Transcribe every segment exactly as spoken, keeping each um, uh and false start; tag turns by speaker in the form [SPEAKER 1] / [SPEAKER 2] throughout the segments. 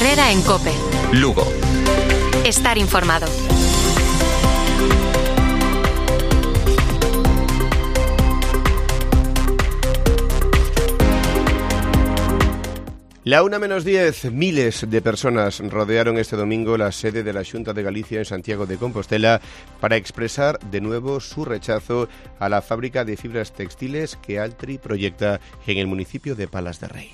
[SPEAKER 1] Carrera en COPE.
[SPEAKER 2] Lugo.
[SPEAKER 1] Estar informado.
[SPEAKER 3] La una menos diez, miles de personas rodearon este domingo la sede de la Xunta de Galicia en Santiago de Compostela para expresar de nuevo su rechazo a la fábrica de fibras textiles que Altri proyecta en el municipio de Palas de Rei.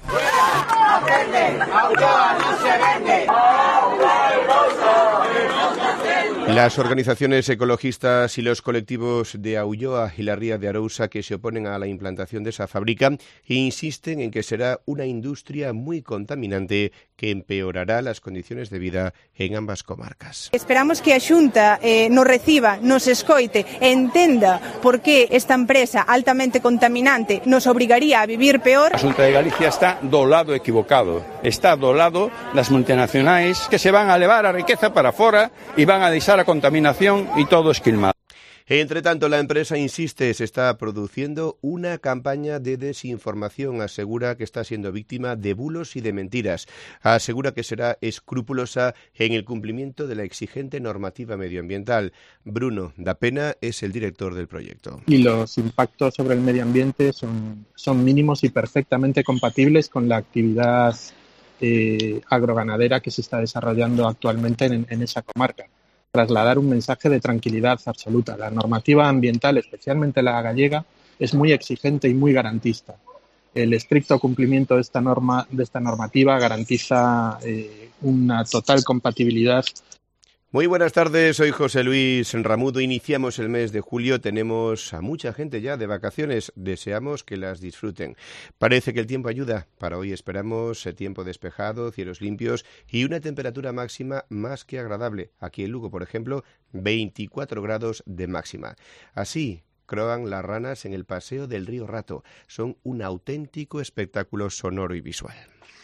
[SPEAKER 3] Las organizaciones ecologistas y los colectivos de Aulloa y la Ría de Arousa que se oponen a la implantación de esa fábrica insisten en que será una industria muy contaminante que empeorará las condiciones de vida en ambas comarcas.
[SPEAKER 4] Esperamos que a Xunta eh, nos reciba, nos escoite e entenda por que esta empresa altamente contaminante nos obrigaría a vivir peor.
[SPEAKER 5] A Xunta de Galicia está do lado equivocado, está do lado das multinacionais que se van a levar a riqueza para fora e van a deixar a contaminación y todo esquilmado.
[SPEAKER 3] Entre tanto, la empresa insiste, se está produciendo una campaña de desinformación. Asegura que está siendo víctima de bulos y de mentiras. Asegura que será escrupulosa en el cumplimiento de la exigente normativa medioambiental. Bruno Dapena es el director del proyecto.
[SPEAKER 6] Y los impactos sobre el medio ambiente son, son mínimos y perfectamente compatibles con la actividad eh, agroganadera que se está desarrollando actualmente en, en esa comarca. Trasladar un mensaje de tranquilidad absoluta. La normativa ambiental, especialmente la gallega, es muy exigente y muy garantista. El estricto cumplimiento de esta norma, de esta normativa garantiza eh, una total compatibilidad.
[SPEAKER 3] Muy buenas tardes, soy José Luis Ramudo. Iniciamos el mes de julio, tenemos a mucha gente ya de vacaciones, deseamos que las disfruten. Parece que el tiempo ayuda, para hoy esperamos tiempo despejado, cielos limpios y una temperatura máxima más que agradable. Aquí en Lugo, por ejemplo, veinticuatro grados de máxima. Así croan las ranas en el paseo del río Rato, son un auténtico espectáculo sonoro y visual.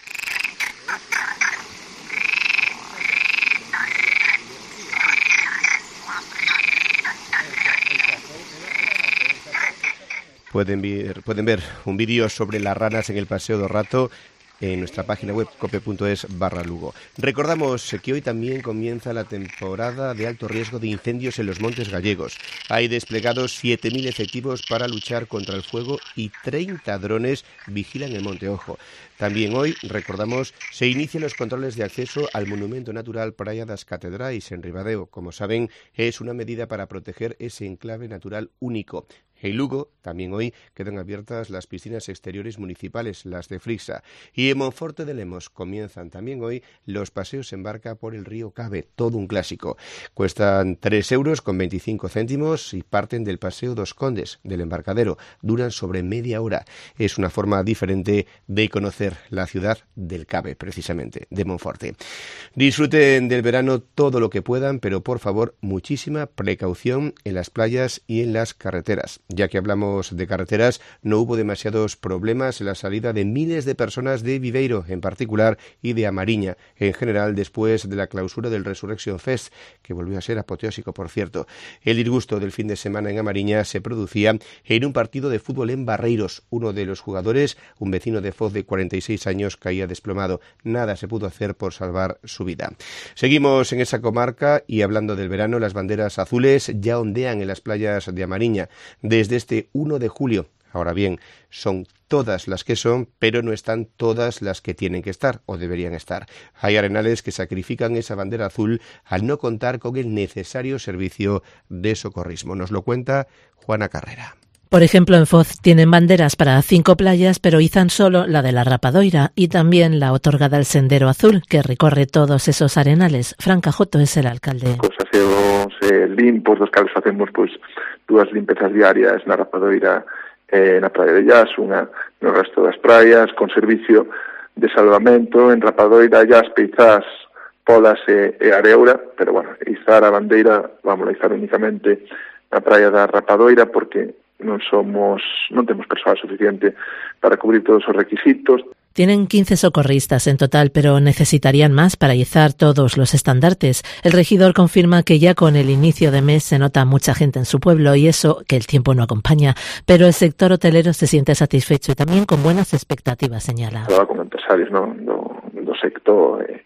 [SPEAKER 3] Pueden ver, pueden ver un vídeo sobre las ranas en el Paseo do Rato en nuestra página web cope punto es barra Lugo. Recordamos que hoy también comienza la temporada de alto riesgo de incendios en los montes gallegos. Hay desplegados siete mil efectivos para luchar contra el fuego y treinta drones vigilan el Monte Ojo. También hoy, recordamos, se inician los controles de acceso al Monumento Natural Praia das Catedrais en Ribadeo. Como saben, es una medida para proteger ese enclave natural único. En Lugo, también hoy, quedan abiertas las piscinas exteriores municipales, las de Frixa. Y en Monforte de Lemos comienzan también hoy los paseos en barca por el río Cabe, todo un clásico. Cuestan tres euros con veinticinco céntimos y parten del Paseo dos Condes, del embarcadero. Duran sobre media hora. Es una forma diferente de conocer la ciudad del Cabe, precisamente, de Monforte. Disfruten del verano todo lo que puedan, pero por favor, muchísima precaución en las playas y en las carreteras. Ya que hablamos de carreteras, no hubo demasiados problemas en la salida de miles de personas de Viveiro, en particular, y de Amariña, en general, después de la clausura del Resurrection Fest, que volvió a ser apoteósico, por cierto. El disgusto del fin de semana en Amariña se producía en un partido de fútbol en Barreiros. Uno de los jugadores, un vecino de Foz de cuarenta y seis años, caía desplomado. Nada se pudo hacer por salvar su vida. Seguimos en esa comarca y hablando del verano, las banderas azules ya ondean en las playas de Amariña. De Desde este uno de julio. Ahora bien, son todas las que son, pero no están todas las que tienen que estar o deberían estar. Hay arenales que sacrifican esa bandera azul al no contar con el necesario servicio de socorrismo. Nos lo cuenta Juana Carrera.
[SPEAKER 7] Por ejemplo, en Foz tienen banderas para cinco playas, pero izan solo la de la Rapadoira y también la otorgada al Sendero Azul, que recorre todos esos arenales. Fran Cajoto es el alcalde.
[SPEAKER 8] Os aseos eh, limpos, dos cales facemos pois dúas limpezas diarias na Rapadoira e eh, na Praia de Llas, unha no resto das praias, con servicio de salvamento. En Rapadoira, Llas, Peizás, Polas e, e Areura, pero bueno, izar a bandeira, vamos a izar únicamente na Praia da Rapadoira, porque non somos, non temos persoal suficiente para cubrir todos os requisitos.
[SPEAKER 7] Tienen quince socorristas en total, pero necesitarían más para izar todos los estandartes. El regidor confirma que ya con el inicio de mes se nota mucha gente en su pueblo y eso que el tiempo no acompaña, pero el sector hotelero se siente satisfecho y también con buenas expectativas, señala.
[SPEAKER 8] Falaba con empresarios, non, do, do sector e, e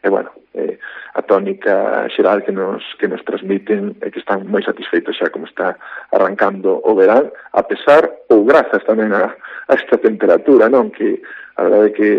[SPEAKER 8] e bueno, eh, a tónica xeral que nos, que nos transmiten é que están moi satisfeitos xa como está arrancando o verán, a pesar ou grazas tamén a, a esta temperatura, non? Que a verdade é que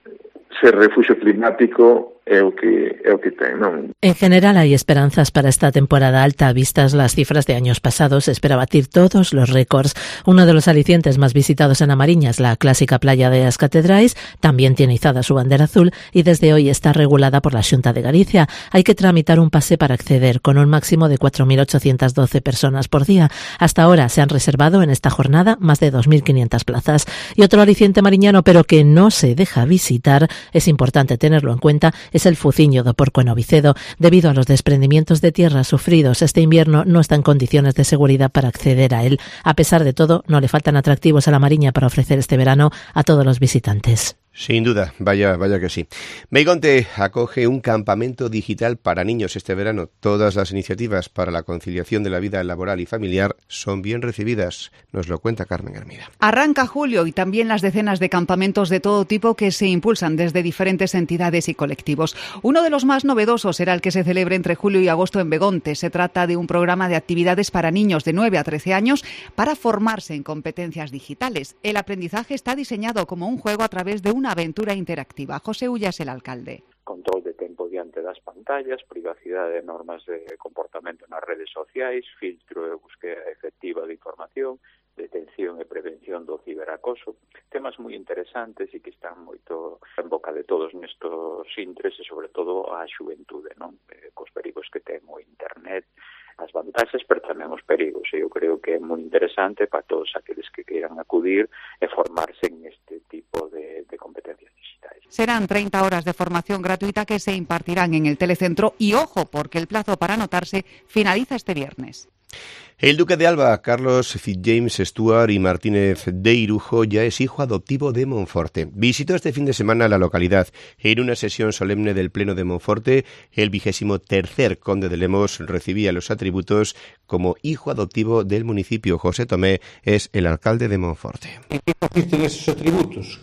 [SPEAKER 8] ser refugio climático é o que é o que ten, non?
[SPEAKER 7] En general hay esperanzas para esta temporada alta. Vistas las cifras de años pasados, se espera batir todos los récords. Uno de los alicientes más visitados en A Mariña es la clásica playa de as Catedrais. También tiene izada su bandera azul y desde hoy está regulada por la Xunta de Galicia. Hay que tramitar un pase para acceder, con un máximo de cuatro mil ochocientas doce personas por día. Hasta ahora se han reservado en esta jornada más de dos mil quinientas plazas. Y otro aliciente mariñano, pero que no se deja visitar, es importante tenerlo en cuenta, es el Fuciño do Porco en Ovicedo. Debido a los desprendimientos de tierra sufridos este invierno, no está en condiciones de seguridad para acceder a él. A pesar de todo, no le faltan atractivos a La Mariña para ofrecer este verano a todos los visitantes.
[SPEAKER 3] Sin duda, vaya, vaya que sí. Meigonte acoge un campamento digital para niños este verano. Todas las iniciativas para la conciliación de la vida laboral y familiar son bien recibidas. Nos lo cuenta Carmen Hermida.
[SPEAKER 2] Arranca julio y también las decenas de campamentos de todo tipo que se impulsan desde diferentes entidades y colectivos. Uno de los más novedosos será el que se celebre entre julio y agosto en Begonte. Se trata de un programa de actividades para niños de nueve a trece años para formarse en competencias digitales. El aprendizaje está diseñado como un juego a través de un una aventura interactiva. José Ullas, el alcalde.
[SPEAKER 9] Control de tempo diante das pantallas, privacidade de normas de comportamento nas redes sociais, filtro e búsqueda efectiva de información, detención e prevención do ciberacoso, temas moi interesantes e que están moito en boca de todos nestos intres e sobre todo a xuventude, non? Eh, cos perigos que ten o internet, as vantaxes, pero tamén os perigos. E eu creo que é moi interesante para todos aqueles que queiran acudir e formarse en este tipo de, de competencias digitais.
[SPEAKER 2] Serán treinta horas de formación gratuita que se impartirán en el telecentro y ojo, porque el plazo para anotarse finaliza este viernes.
[SPEAKER 3] El duque de Alba, Carlos Fitzjames Stuart y Martínez de Irujo, ya es hijo adoptivo de Monforte. Visitó este fin de semana la localidad. En una sesión solemne del Pleno de Monforte, el vigésimo tercer conde de Lemos recibía los atributos como hijo adoptivo del municipio. José Tomé es el alcalde de Monforte.
[SPEAKER 10] ¿En qué consisten esos atributos?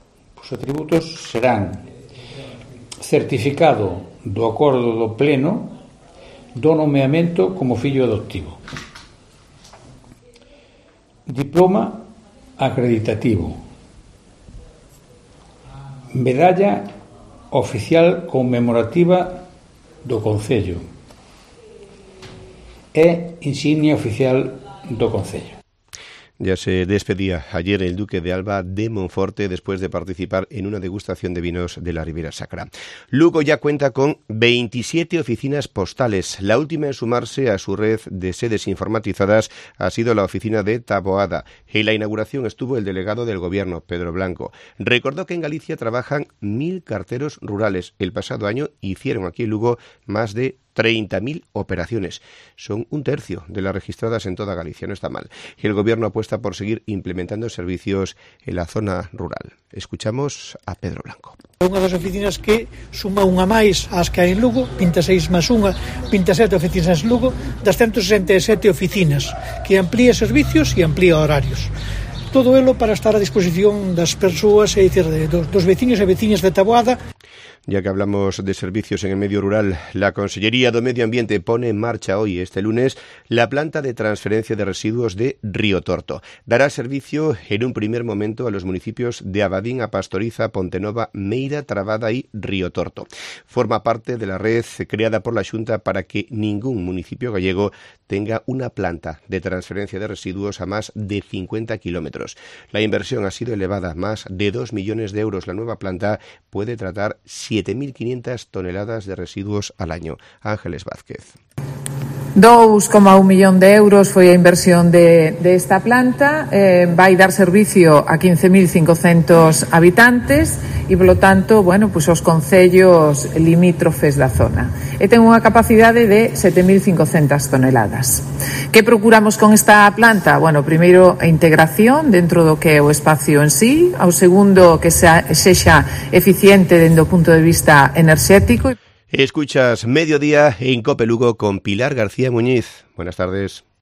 [SPEAKER 10] Os atributos serán certificado do acordo do Pleno do nomeamento como fillo adoptivo, diploma acreditativo, medalla oficial conmemorativa do Concello e insignia oficial do Concello.
[SPEAKER 3] Ya se despedía ayer el duque de Alba de Monforte después de participar en una degustación de vinos de la Ribera Sacra. Lugo ya cuenta con veintisiete oficinas postales. La última en sumarse a su red de sedes informatizadas ha sido la oficina de Taboada. En la inauguración estuvo el delegado del gobierno, Pedro Blanco. Recordó que en Galicia trabajan mil carteros rurales. El pasado año hicieron aquí en Lugo más de treinta mil operaciones. Son un tercio de las registradas en toda Galicia, no está mal. Y el gobierno apuesta por seguir implementando servicios en la zona rural. Escuchamos a Pedro Blanco.
[SPEAKER 11] Unha das oficinas que suma unha máis ás que hai en Lugo, vinte e seis máis unha, vinte e sete oficinas en Lugo, das ciento sesenta e sete oficinas, que amplía servicios e amplía horarios. Todo elo para estar a disposición das persoas, é dicir, de, dos, dos veciños e veciñas de Taboada.
[SPEAKER 3] Ya que hablamos de servicios en el medio rural, la Consellería do Medio Ambiente pone en marcha hoy, este lunes, la planta de transferencia de residuos de Riotorto. Dará servicio en un primer momento a los municipios de Abadín, A Pastoriza, Pontenova, Meira, Trabada y Riotorto. Forma parte de la red creada por la Xunta para que ningún municipio gallego tenga una planta de transferencia de residuos a más de cincuenta kilómetros. La inversión ha sido elevada, más de dos millones de euros. La nueva planta puede tratar siete mil quinientas toneladas de residuos al año. Ángeles Vázquez.
[SPEAKER 12] dos coma un millón de euros foi a inversión de, de esta planta, eh, vai dar servicio a quince mil cincocentos habitantes e, polo tanto, bueno, pues os concellos limítrofes da zona. E ten unha capacidade de sete mil cincocentas toneladas. Que procuramos con esta planta? Bueno, primeiro, a integración dentro do que é o espacio en sí, ao segundo, que sea, sexa eficiente dende o punto de vista enerxético.
[SPEAKER 3] Escuchas Mediodía en COPE Lugo con Pilar García Muñiz. Buenas tardes.